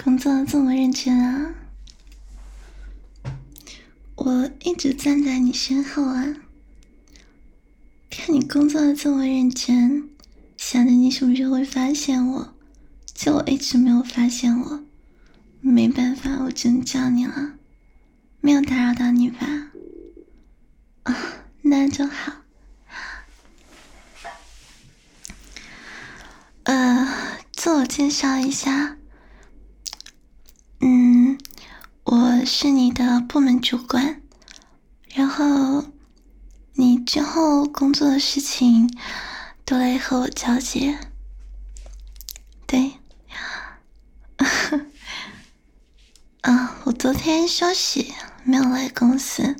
工作得这么认真啊？我一直站在你身后啊，看你工作得这么认真，想着你什么时候会发现我，结果一直没有发现我。没办法，我只能叫你了，没有打扰到你吧？啊，那就好。自我介绍一下，我是你的部门主管，然后你之后工作的事情都来和我交接。对，我昨天休息，没有来公司。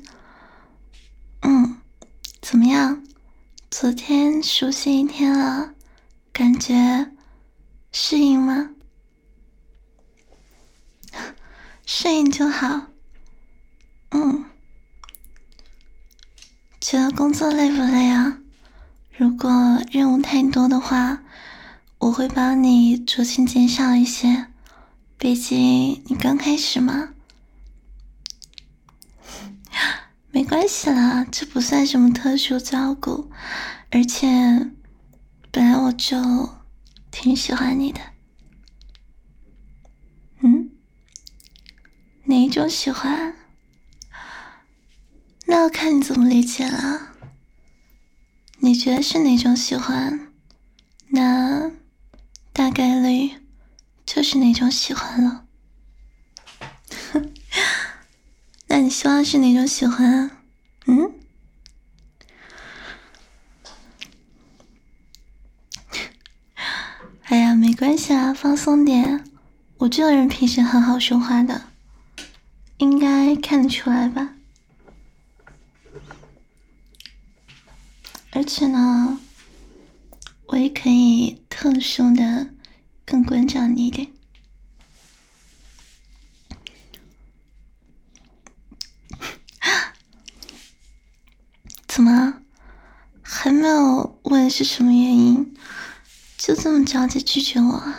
怎么样？昨天熟悉一天了，感觉适应吗？适应就好。觉得工作累不累啊？如果任务太多的话，我会帮你酌情减少一些，毕竟你刚开始嘛。没关系啦，这不算什么特殊照顾，而且本来我就挺喜欢你的。哪一种喜欢？那要看你怎么理解了。你觉得是哪种喜欢，那大概率就是哪种喜欢了。那你希望是哪种喜欢啊？哎呀，没关系啊，放松点。我这个人平时很好说话的，应该看得出来吧？而且呢，我也可以特殊的更关照你一点。怎么还没有问是什么原因，就这么着急拒绝我？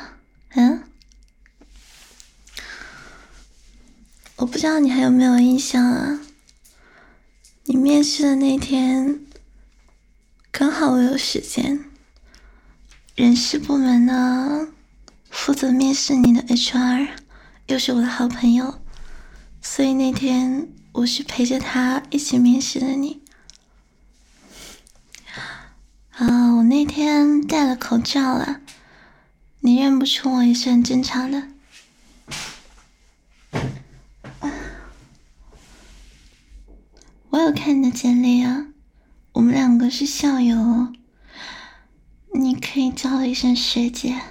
我不知道你还有没有印象啊？你面试的那天，刚好我有时间。人事部门呢，负责面试你的 HR， 又是我的好朋友，所以那天我是陪着他一起面试的你。我那天戴了口罩了，你认不出我也是很正常的。我有看你的简历啊，我们两个是校友哦，你可以叫我一声学姐。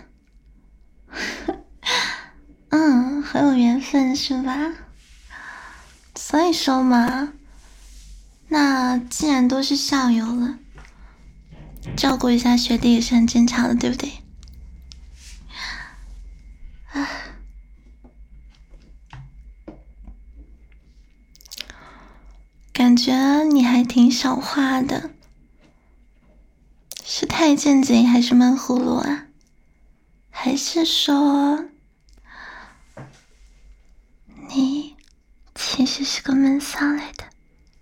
很有缘分是吧？所以说嘛，那既然都是校友了，照顾一下学弟也是很正常的，对不对？感觉你还挺少话的，是太正经还是闷葫芦啊？还是说你其实是个闷骚来的？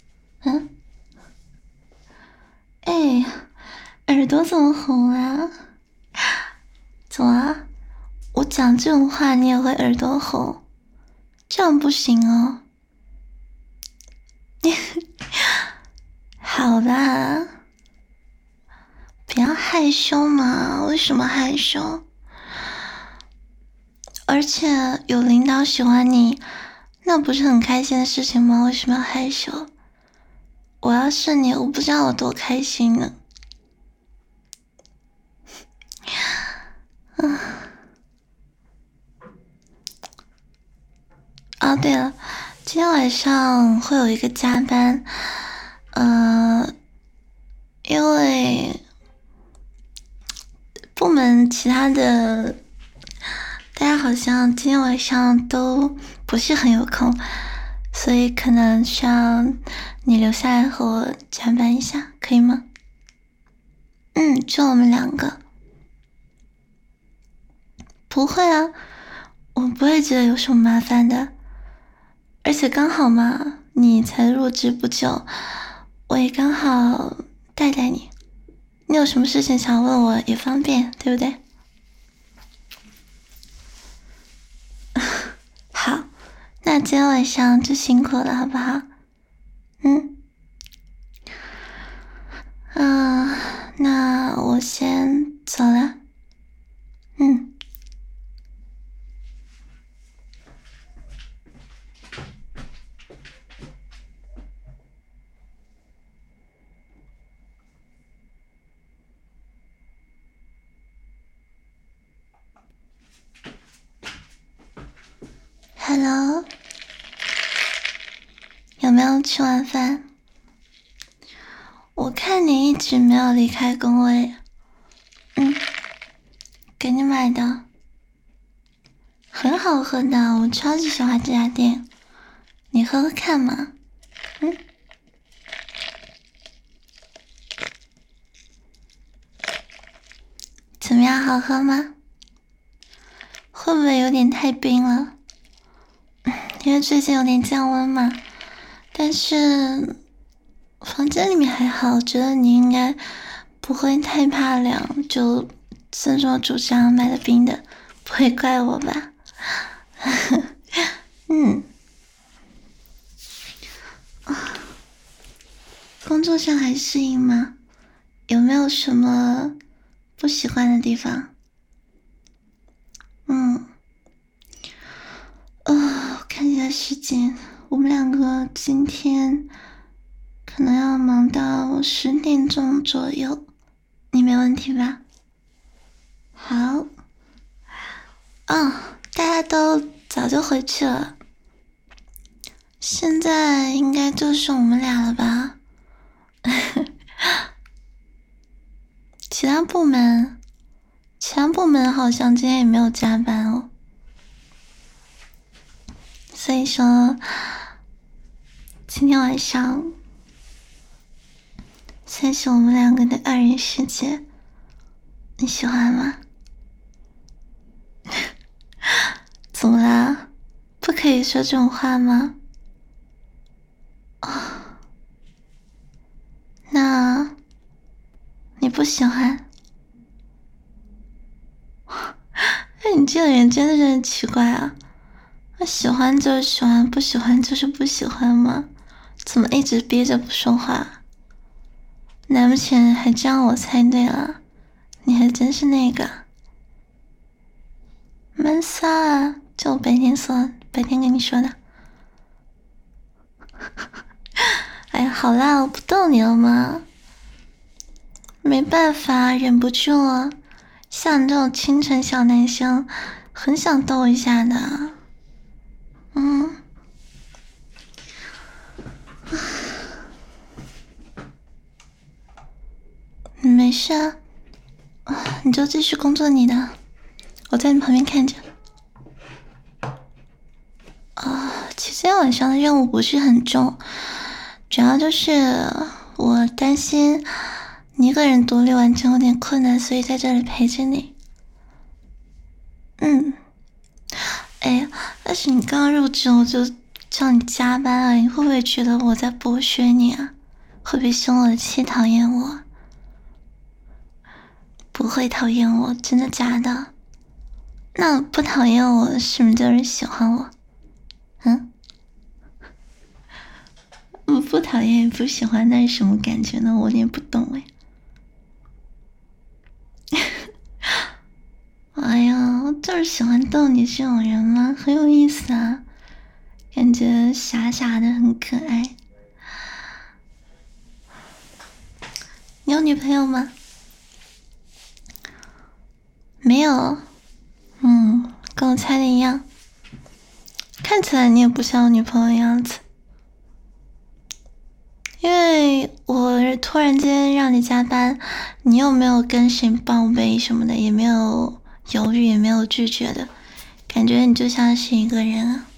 耳朵怎么红啊？怎么啊？我讲这种话你也会耳朵红？这样不行哦。好啦，不要害羞嘛，为什么害羞？而且有领导喜欢你，那不是很开心的事情吗？为什么要害羞？我要是你，我不知道我多开心呢。对了，今天晚上会有一个加班，因为部门其他的大家好像今天晚上都不是很有空，所以可能需要你留下来和我加班一下，可以吗？就我们两个。不会啊， 我不会觉得有什么麻烦的，而且刚好嘛，你才入职不久，我也刚好带带你。你有什么事情想问我也方便，对不对？好，那今天晚上就辛苦了，好不好？那我先走了。Hello， 有没有吃完饭？我看你一直没有离开工位。给你买的，很好喝的，我超级喜欢这家店，你喝喝看嘛。怎么样，好喝吗？会不会有点太冰了？因为最近有点降温嘛，但是房间里面还好，我觉得你应该不会太怕凉，就自作主张买了冰的，不会怪我吧？工作上还适应吗？有没有什么不喜欢的地方？我看一下时间，我们两个今天可能要忙到10点钟左右，你没问题吧？好。大家都早就回去了，现在应该就剩我们俩了吧？其他部门好像今天也没有加班哦，所以说今天晚上算是我们两个的2人世界，你喜欢吗？怎么啦？不可以说这种话吗？那你不喜欢？那你这个人真的是很奇怪啊！喜欢就是喜欢，不喜欢就是不喜欢吗？怎么一直憋着不说话？难不成还这样我猜对了？你还真是那个闷骚啊！就我白天跟你说的。哎呀，好啦，我不逗你了吗？没办法，忍不住了。像你这种清纯小男生，很想逗一下的。没事啊，你就继续工作你的，我在你旁边看着。其实今天晚上的任务不是很重，主要就是我担心你一个人独立完成有点困难，所以在这里陪着你。哎，但是你刚入职我就叫你加班啊，你会不会觉得我在剥削你啊？会不会生我的气讨厌我？不会讨厌我，真的假的？那不讨厌我是不是就是喜欢我？我不讨厌也不喜欢，那是什么感觉呢？我有点不懂哎。哎呀，我就是喜欢逗你这种人嘛，很有意思啊，感觉傻傻的很可爱。你有女朋友吗？没有。跟我猜的一样，看起来你也不像有女朋友的样子。因为我突然间让你加班，你又没有跟谁报备什么的，也没有犹豫，也没有拒绝的，感觉你就像是一个人啊。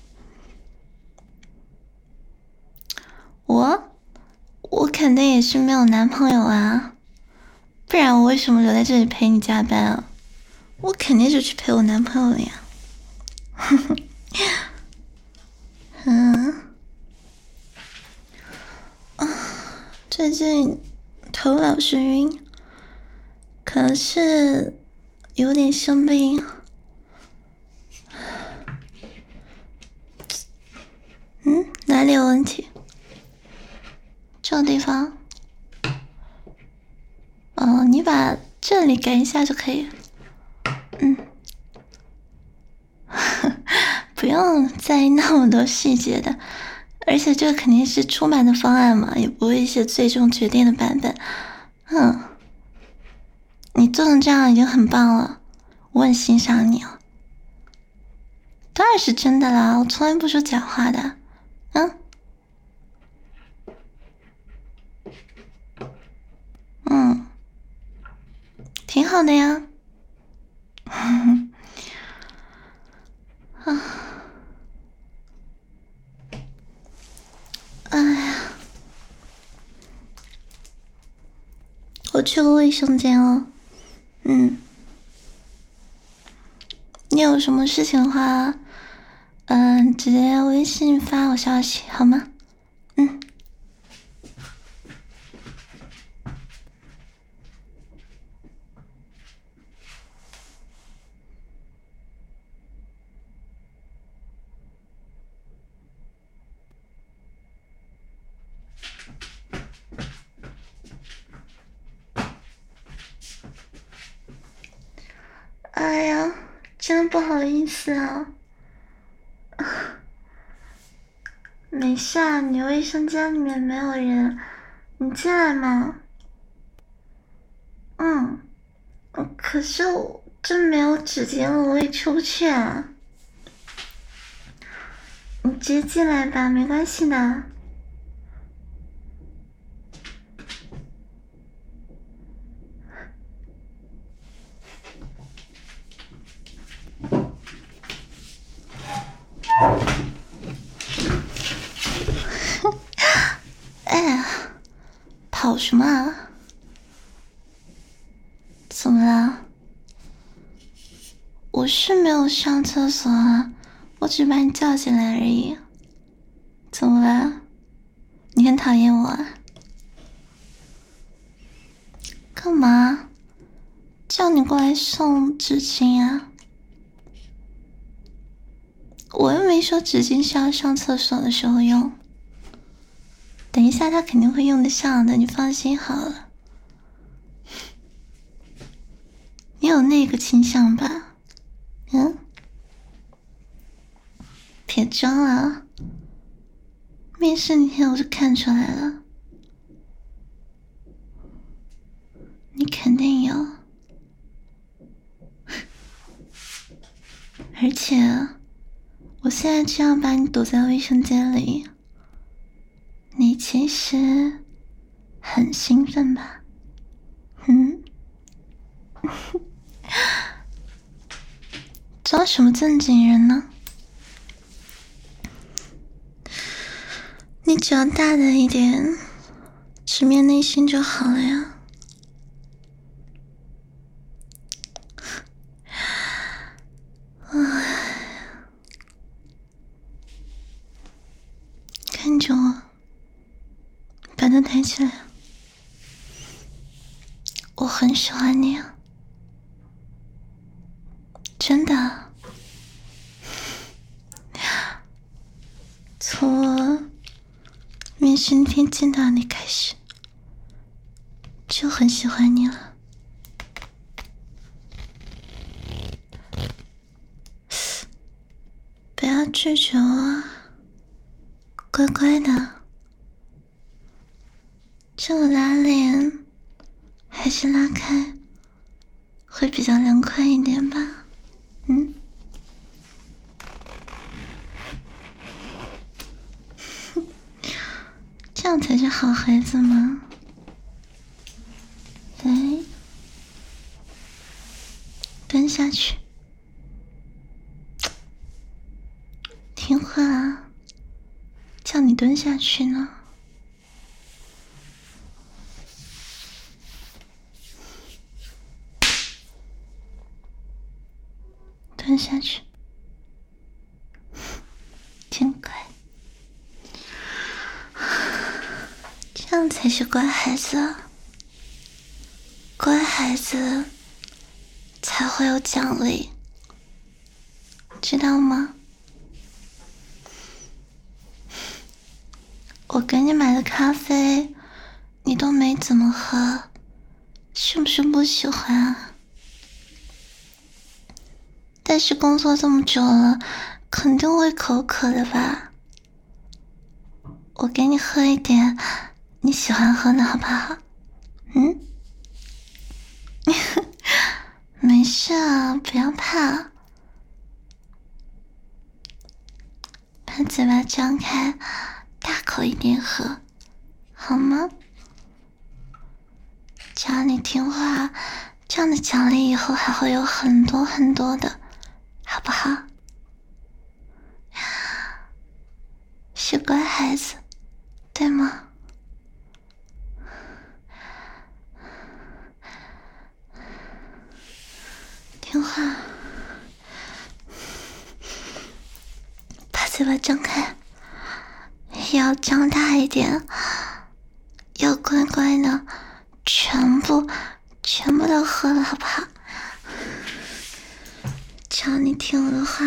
我肯定也是没有男朋友啊，不然我为什么留在这里陪你加班啊？我肯定是去陪我男朋友了呀。 嗯，最近头老是晕，可能是有点生病。哪里有问题？这个地方？哦，你把这里改一下就可以。不用在意那么多细节的，而且这个肯定是出版的方案嘛，也不会是最终决定的版本。你做成这样已经很棒了，我很欣赏你哦。当然是真的啦，我从来不说假话的。挺好的呀。哎呀，我去个卫生间哦。你有什么事情的话，直接微信发我消息好吗？哎呀，真不好意思啊。没事啊，你卫生间里面没有人，你进来吗？可是我真没有纸巾了，我也出不去啊。你直接进来吧，没关系的。哎，跑什么啊？怎么了？我是没有上厕所啊，我只把你叫进来而已。怎么了？你很讨厌我啊？干嘛？叫你过来送纸巾啊？我又没说纸巾是要上厕所的时候用。等一下他肯定会用得上的，你放心好了。你有那个倾向吧？别装了，面试那天我就看出来了，你肯定有。而且，我现在这样把你躲在卫生间里，你其实很兴奋吧？装什么正经人呢？你只要大胆一点，直面内心就好了呀。看着我，把它抬起来。我很喜欢你啊，真的。从我面试那天见到你开始，就很喜欢你了。不要拒绝我，乖乖的。这个拉链还是拉开，会比较凉快一点吧？这样才是好孩子嘛。来，蹲下去，听话啊，叫你蹲下去呢。蹲下去。 才是乖孩子，乖孩子才会有奖励，知道吗？我给你买的咖啡你都没怎么喝，是不是不喜欢啊？但是工作这么久了，肯定会口渴的吧？我给你喝一点你喜欢喝的好不好？没事啊，不要怕，把嘴巴张开，大口一点喝，好吗？只要你听话，这样的奖励以后还会有很多很多的，好不好？是乖孩子，对吗？听话，把嘴巴张开，要张大一点，要乖乖的，全部都喝了，好不好？只要你听我的话，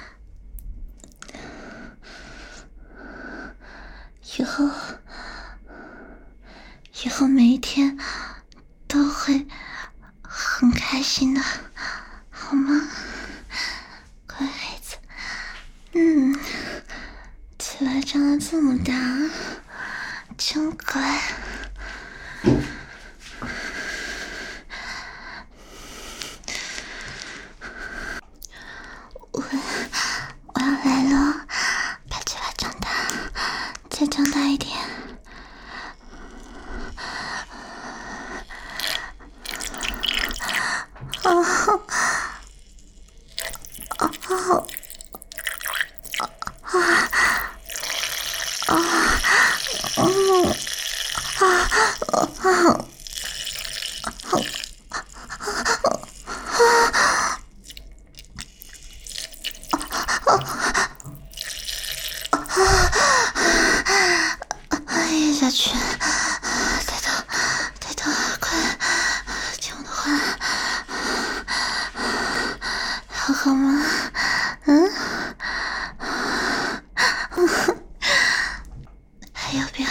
以后每一天都会很开心的，好吗？乖孩子，嘴巴张得这么大，真乖。我要来了，把嘴巴张大，再张大一点。咽下去，抬头，快听我的话，好吗？还要不要？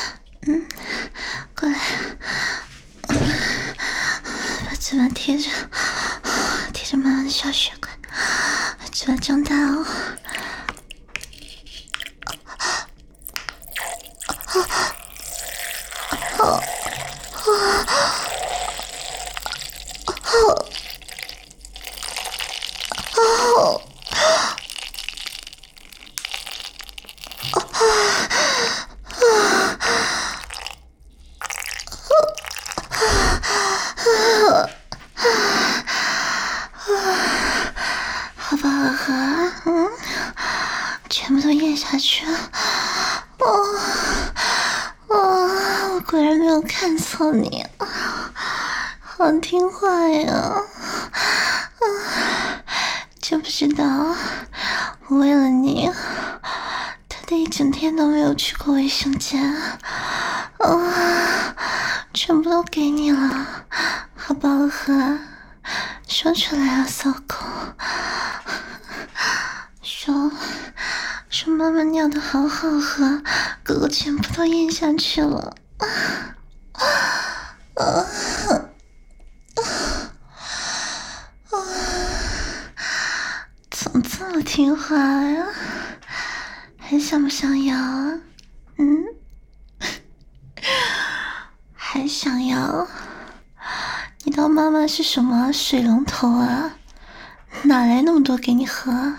过来，把嘴巴贴着妈妈的小血管，嘴巴张大哦。好不好喝？全部都咽下去了。我果然没有看错你，好听话呀！知不知道我为了你，他的一整天都没有去过卫生间，全部都给你了，好不好喝？说出来啊，骚狗！说妈妈尿的好好喝，哥哥全部都咽下去了。怎么这么听话呀？还想不想要啊？还想要？你当妈妈是什么水龙头啊？哪来那么多给你喝？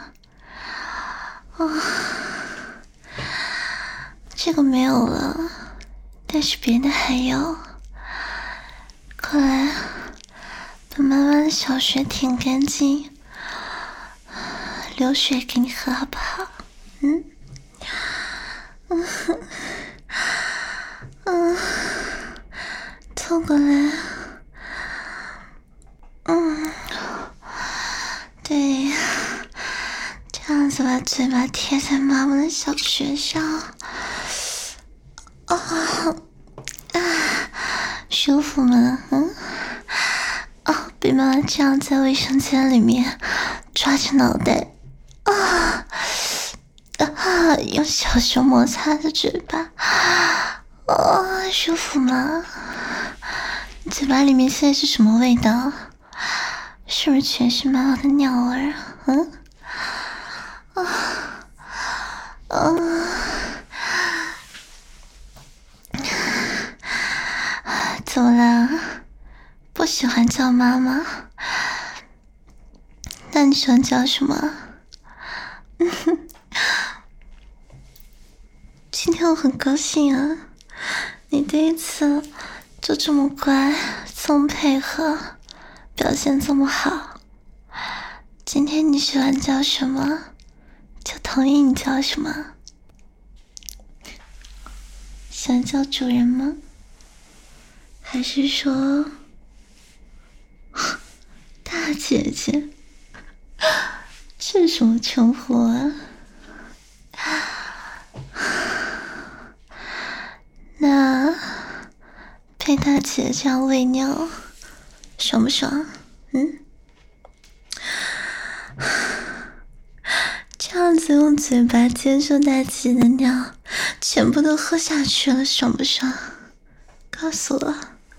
这个没有了，但是别的还有。过来，把妈妈的小穴舔干净，流水给你喝好不好？凑过来。对，这样子把嘴巴贴在妈妈的小穴上， 舒服吗？哦，被妈妈这样在卫生间里面抓着脑袋用小手摩擦着嘴巴，舒服吗？你嘴巴里面现在是什么味道？是不是全是妈妈的尿味啊？怎么了？不喜欢叫妈妈？那你喜欢叫什么？今天我很高兴啊，你第一次就这么乖，这么配合，表现这么好。今天你喜欢叫什么，就同意你叫什么。喜欢叫主人吗？还是说大姐姐？这是什么称呼啊？那被大姐这样喂尿爽不爽？这样子用嘴巴接受大姐的尿，全部都喝下去了，爽不爽？告诉我。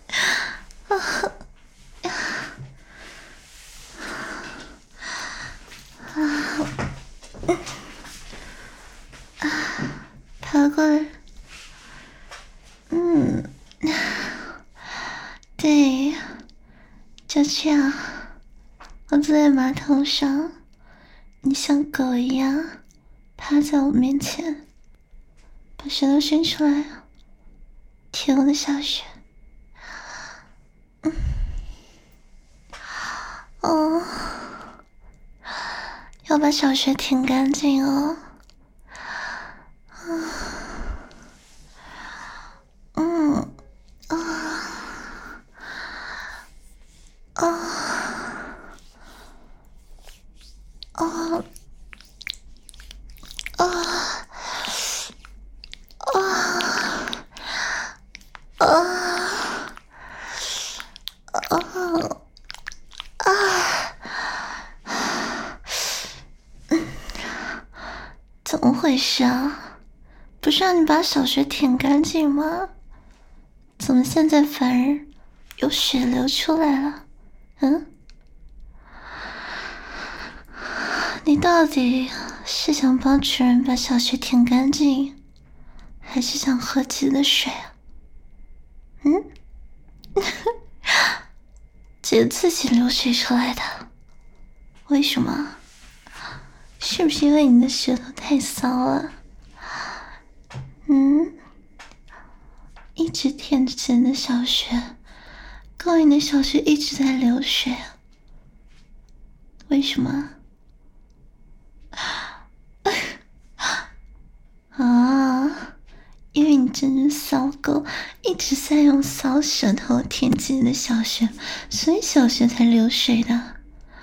爬过来。对，就这样，我坐在马桶上，你像狗一样趴在我面前，把舌头伸出来，舔我的小穴。要把小穴舔干净哦。怎么回事啊？不是让你把小穴舔干净吗？怎么现在反而有血流出来了？你到底是想帮主人把小穴舔干净，还是想喝自己的水啊？姐自己流水出来的，为什么？是不是因为你的舌头太骚了？一直舔着姐的小穴，勾引的小穴一直在流水，为什么？因为你真是骚狗，一直在用骚舌头舔自己的小穴，所以小穴才流水的。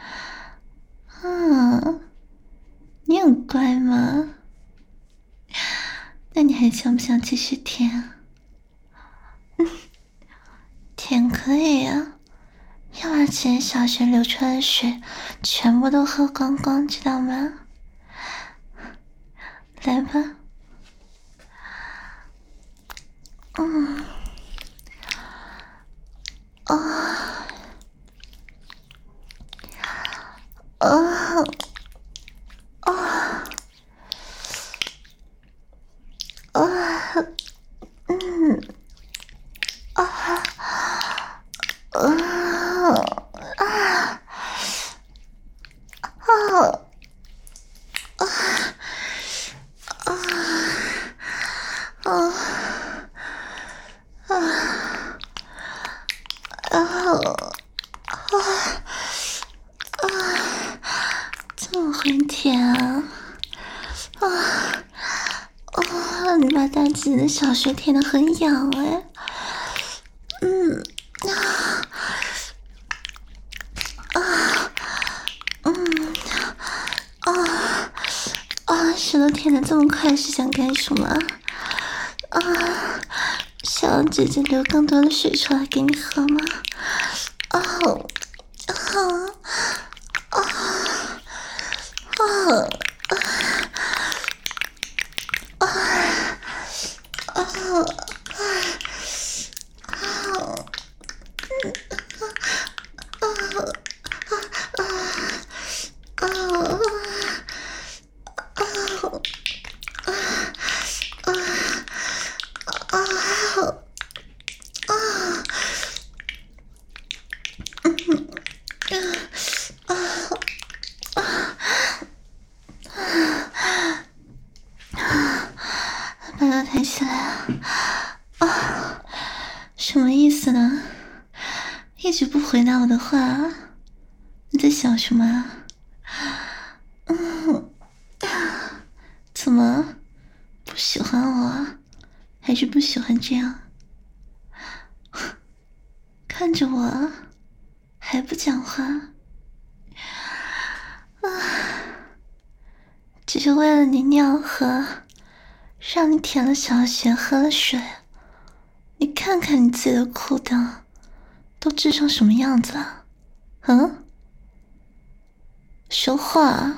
你很乖吗？那你还想不想继续舔啊？舔可以啊，要把姐小穴流出来的水全部都喝光光，知道吗？来吧。这么会舔啊！你把大姐的小穴舔得很痒哎。舌头舔得这么快是想干什么？ 想让姐姐流更多的水出来给你喝吗？哦，哦，哦，哦，把它抬起来啊！什么意思呢？一直不回答我的话，你在想什么啊？怎么不喜欢我？还是不喜欢这样？看着我还不讲话啊？只是为了你尿喝，让你舔了小穴，喝了水。你看看你自己的裤裆都织成什么样子了？嗯？说话，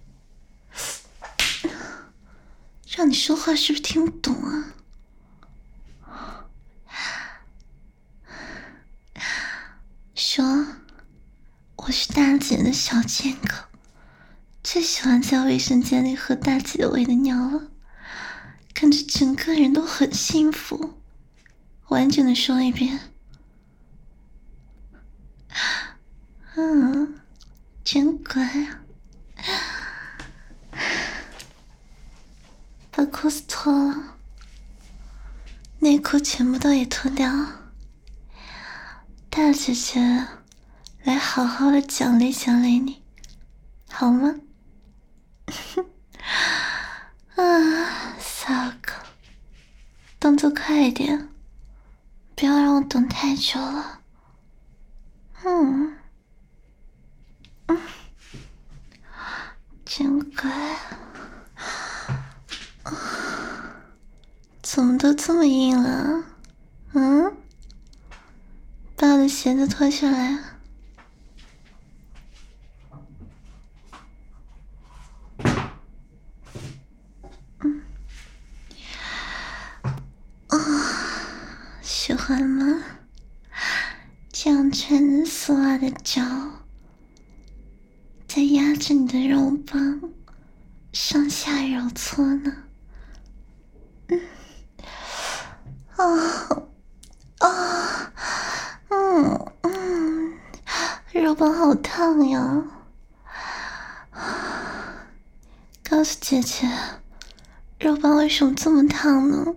让你说话是不是听不懂啊？说我是大姐的小贱狗，最喜欢在卫生间里喝大姐的喂的尿了，感觉整个人都很幸福。完整的说一遍。真乖啊。把裤子脱了，内裤全部都也脱掉。大姐姐来好好的奖励奖励你，好吗？骚狗，动作快一点，不要让我等太久了。真乖。怎么都这么硬了？把我的鞋子脱下来。喜欢吗？这样穿着丝袜的脚在压着你的肉棒上下揉搓呢。肉棒好烫呀！告诉姐姐，肉棒为什么这么烫呢？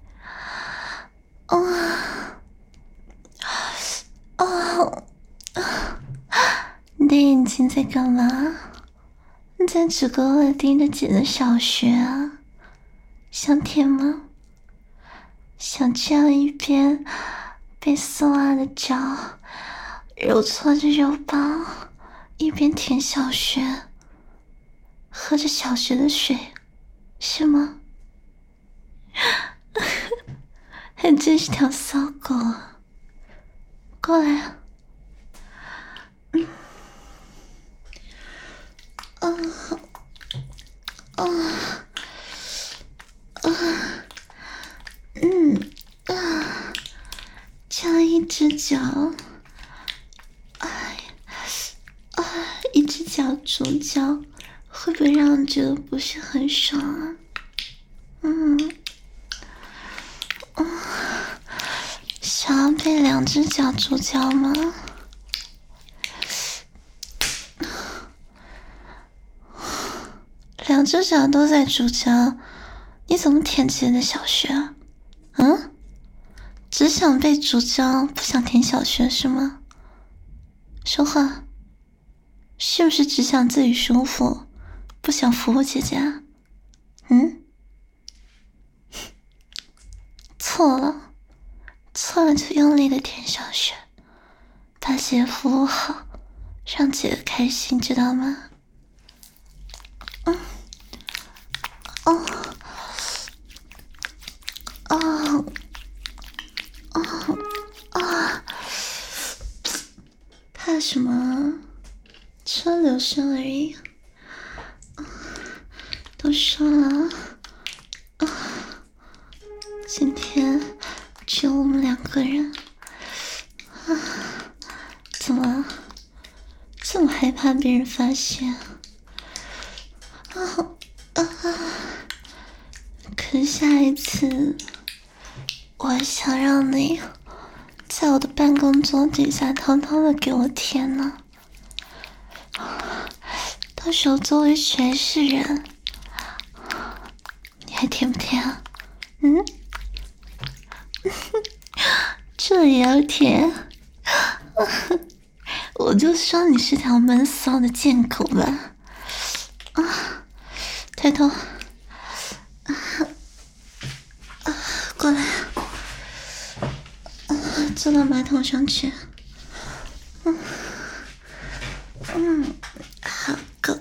你的眼睛在干嘛？你在直勾勾地盯着姐的小穴啊？想舔吗？想这样一边被丝袜的脚揉搓着肉棒，一边舔小穴，喝着小穴的水，是吗？还真是条骚狗啊！过来啊！这样一只脚，一只脚主脚，会不会让你觉得不是很爽啊？想要被两只脚主脚吗？两只脚都在主脚，你怎么舔姐的小穴啊？只想被主教，不想舔小穴是吗？说话，是不是只想自己舒服，不想服务姐姐啊？错了，错了就用力的舔小穴，把姐服务好，让姐开心，知道吗？ 只有流声而已。都说了，今天只有我们2个人。怎么了？这么害怕别人发现？可是下一次，我还想让你在我的办公桌底下偷偷的给我舔呢。到时候作为谁是人，你还舔不舔啊？这也要舔？我就说你是条闷骚的贱狗吧。抬头，过来，坐到马桶上去。好狗。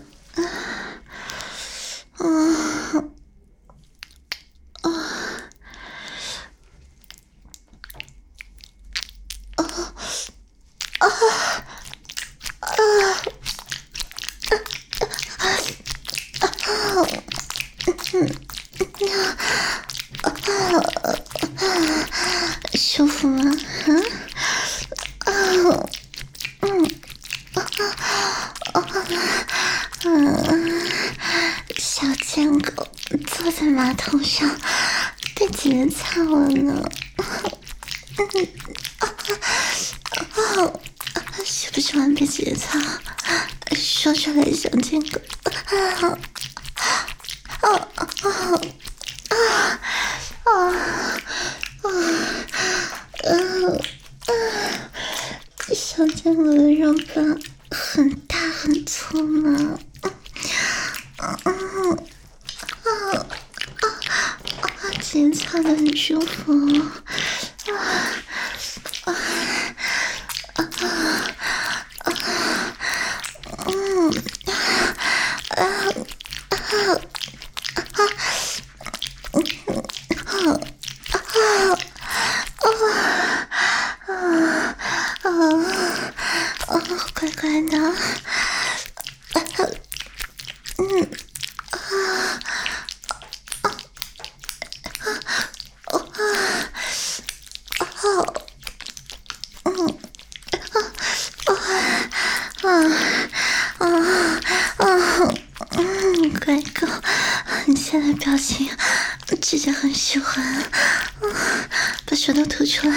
舒服吗？小贱狗坐在马桶上被姐姐操了呢。喜不喜欢被姐姐操？说出来，小贱狗。小贱狗的肉棒很大很粗呢。姐姐操的很舒服。乖乖的。乖狗，你现在表情指甲很喜欢，把舌头吐出来。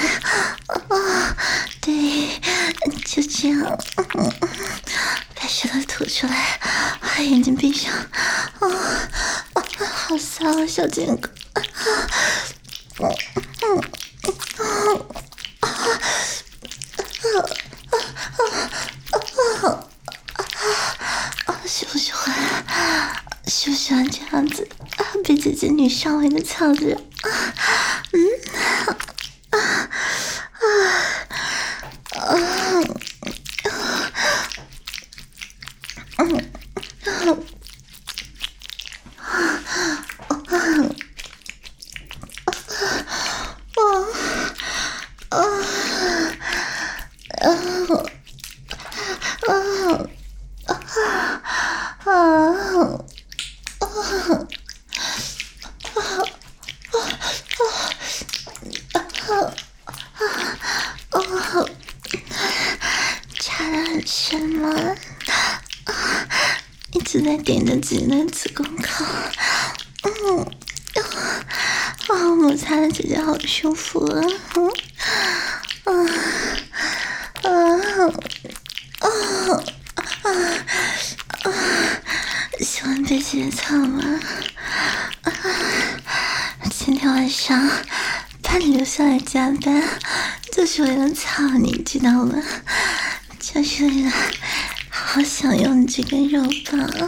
对，就这样，把舌头吐出来，把眼睛闭上。好骚啊，小贱狗。喜不喜欢？喜不喜欢这样子被姐姐女上位的操着？插得很深吗？一直在顶着自己的子宫口。摩擦的姐姐好舒服啊。喜欢被姐姐操吗？今天晚上把你留下来加班，就是为了操你，知道吗？就是为了好好享用你这根肉棒。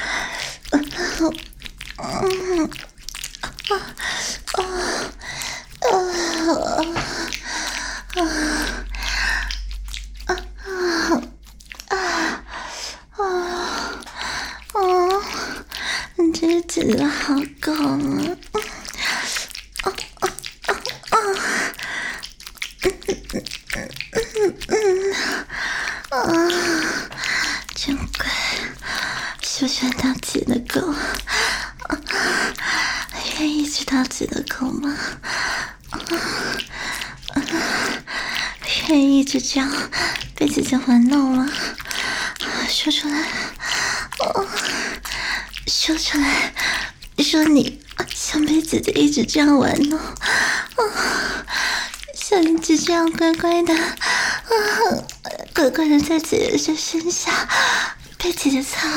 你这个姐姐好狗啊！真喜不喜欢当自己的狗？愿意去当自己的狗吗？愿意一直这样被姐姐玩弄吗？说出来，说出来，说你想被姐姐一直这样玩弄，想一直这样乖乖的，乖乖的在姐姐这身下被姐姐操，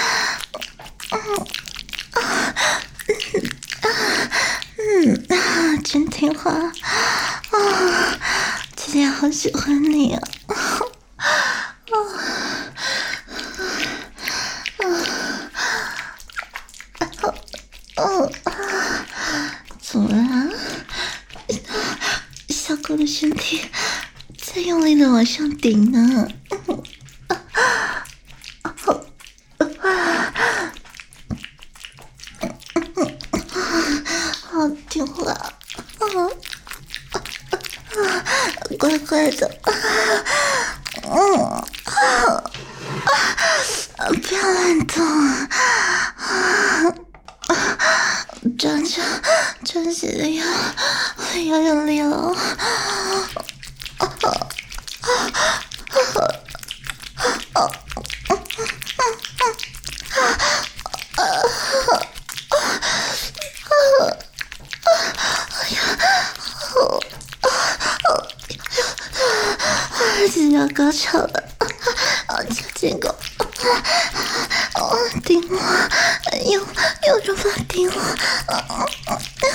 真听话，姐姐好喜欢你啊！怎么了？小狗的身体在用力的往上顶呢。好听话，乖乖的，不要乱动，转姐的腰，要用力了。姐姐要高潮了，小金狗，顶我，用乳房顶我，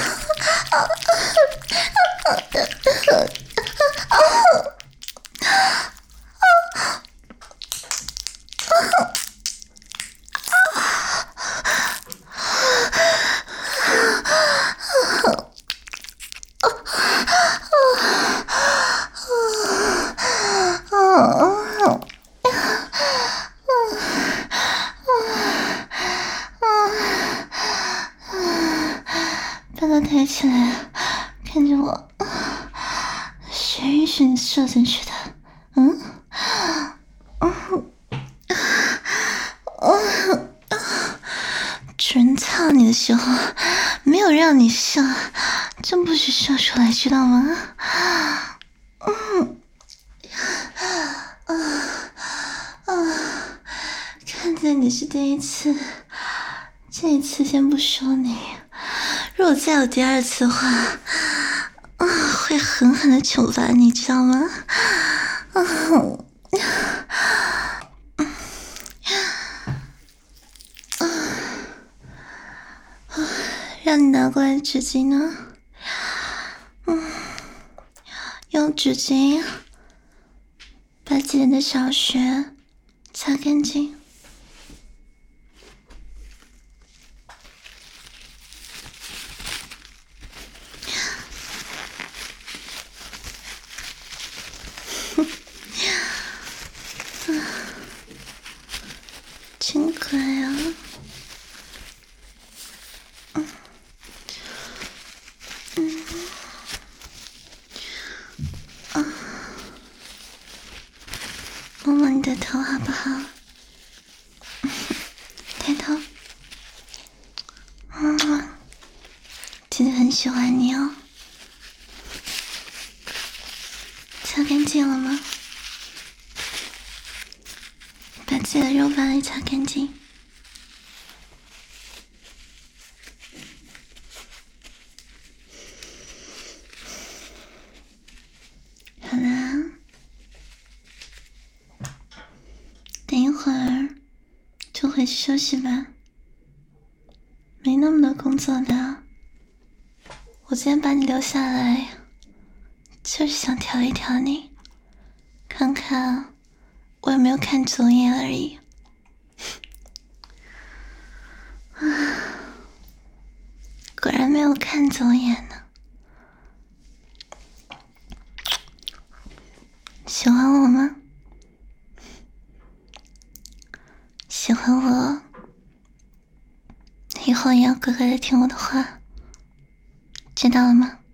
把它抬起来，看着我，谁允许你射进去的？主人操你的时候没有让你射，真不许射出来，知道吗？看见你是第一次，这一次先不说你，如果再有第二次的话，会狠狠的惩罚你，知道吗？让你拿过来纸巾呢，用纸巾把姐姐的小穴擦干净。真可爱啊！摸摸你的头好不好？抬头，姐姐很喜欢你哦。擦干净了吗？把自己的肉棒也擦干净。好啦，等一会儿就回去休息吧，没那么多工作的。我今天把你留下来，就是想调一调你，看看我有没有看走眼而已。果然没有看走眼呢。喜欢我吗？喜欢我，以后也要乖乖的听我的话，知道了吗？